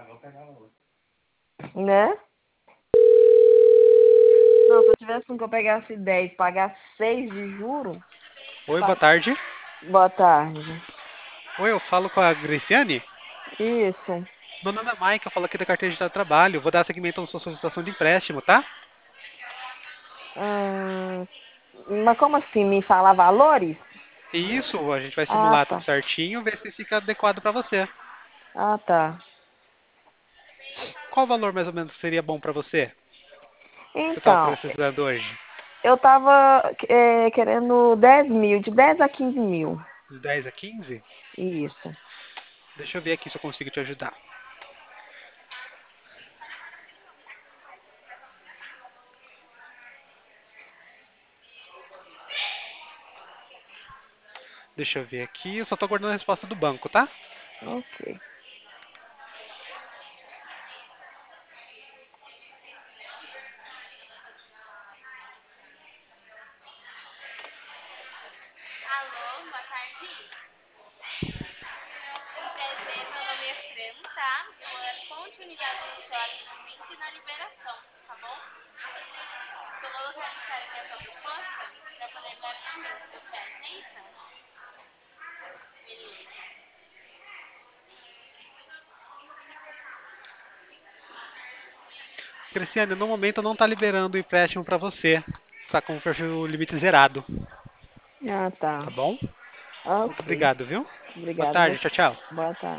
Né? Não, se eu tivesse com que eu pegasse 10, pagasse 6 de juro. Oi, boa tarde. Boa tarde. Oi, eu falo com a Graciane? Isso. Meu nome é Mike, eu falo aqui da carteira de trabalho. Vou dar seguimento à sua solicitação de empréstimo, tá? Hum, mas como assim? Me fala valores? E isso, a gente vai Ah, simular tudo tá. certinho, ver se fica adequado pra você. Ah, tá. Qual valor mais ou menos seria bom pra você? Que você estava Então, precisando hoje? eu tava querendo 10 mil, de 10 a 15 mil. De 10 a 15? Isso. Deixa eu ver aqui se eu consigo te ajudar. Deixa eu ver aqui, eu só tô aguardando a resposta do banco, tá? Ok. Alô, boa tarde. Prazer, meu nome é Fran, tá? Eu era continuidade no seu atendimento e na liberação, tá bom? Eu vou localizar aqui a sua proposta para poder dar andamento. Deu certo, é isso? Beleza. Cristiane, no momento não tá liberando o empréstimo pra você. Tá com o perfil limite zerado, Ah, tá. tá bom? Muito Ok. obrigado, viu? Boa Obrigada. tarde, tchau, tchau. Boa tarde.